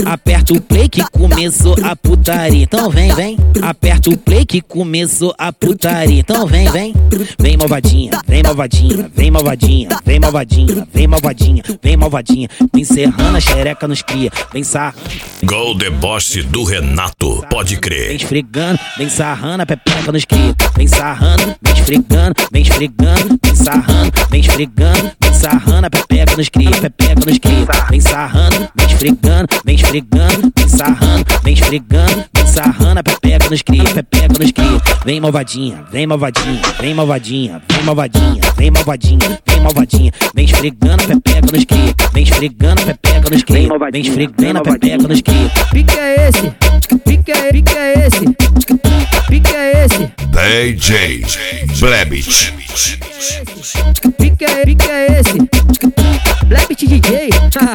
Aperta o play que começou a putaria. Então vem, vem. Aperta o play que começou a putaria. Então vem, vem. Vem malvadinha, vem malvadinha, vem malvadinha, vem malvadinha, vem malvadinha, vem malvadinha. Vem serrando a xereca nos cria, vem sarrando. Gol deboche do Renato, pode crer. Vem esfregando, vem sarrando a pepeca nos cria. Vem sarrando, vem esfregando, vem esfregando, vem sarrando, vem esfregando, vem sarrando a pepeca nos cria, pepeca nos cria. Vem sarrando, vem esfregando, vem esfregando, vem sarrando, vem esfregando, vem sarrando a pepeca nos cria, pepeca nos cria. Vem malvadinha, vem malvadinha, vem malvadinha, vem malvadinha, vem malvadinha, vem malvadinha. Vem esfregando a pepeca nos cria, vem esfregando a pepeca nos cria, vem esfregando a pepeca nos cria. Pique é esse? Pique é esse? Pique é esse? DJ Blebit. Pique é esse? Blebit DJ.